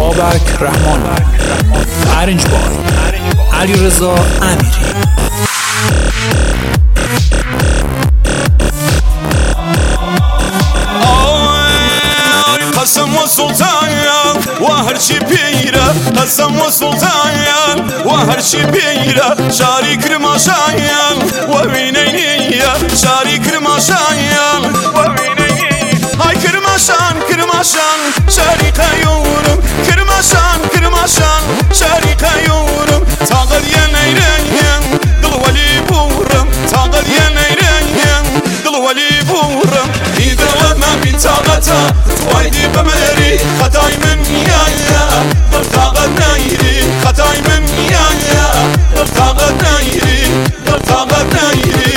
بابک رحمان، ارنج بای علیرضا امیری. قسم وسلطان وهرشي بيرة، قسم وسلطان وهرشي بيرة، شاري كرماشايا وبينينية، شاري كرماشايا وبينينية. هاي كرماشان كرماشان شاري قيورم، كرماشان كرماشان شاري قيورم، تاغد يا نيرين دل ولي بورم، تاغد يا نيرين دل ولي بورم. إذا ما بين تاغتها وايدي بمري خطاي من يايا دلتاغت نايري، خطاي من يايا دلتاغت نايري، دلتاغت نايري.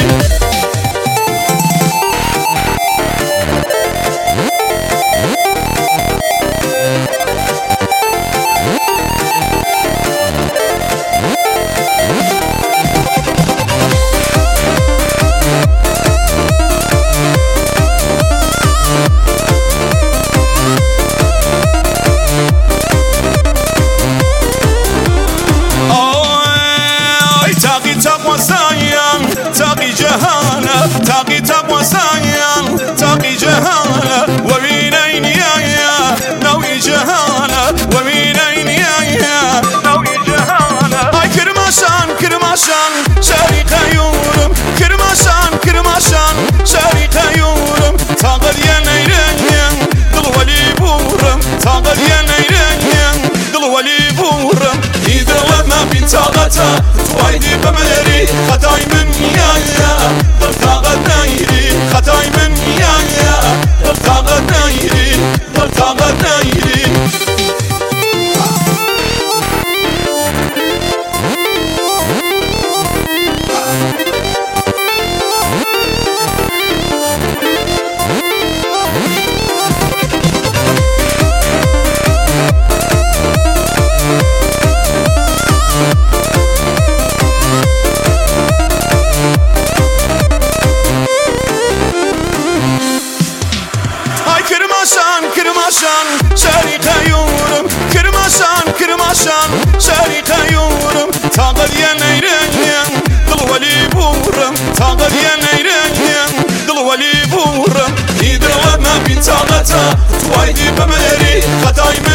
تاقي جهالة تاقي تقوى سايا، تاقي جهالة وبينين يايا نوي جهالة، وبينين يايا نوي جهالة. هاي كرماشان كرماشان شاري قيورم، كرماشان كرماشان شاري قيورم، تاقد يا نيرين دل ولي بورم، تاقد يا نيرين دل ولي بورم. إذا لما بين تاغتها توايدي بمري خطاي من يايا دلتاغت نايري، خطاي من يايا دلتاغت نايري، دلتاغت نايري. كرماشان شاري قيورم، كرماشان كرماشان شاري قيورم، تاغد يا نيرين دل ولي بورم، تاغد يا نيرين دل ولي بورم. إذا ما بين تاغتها توايدي بمري خطاي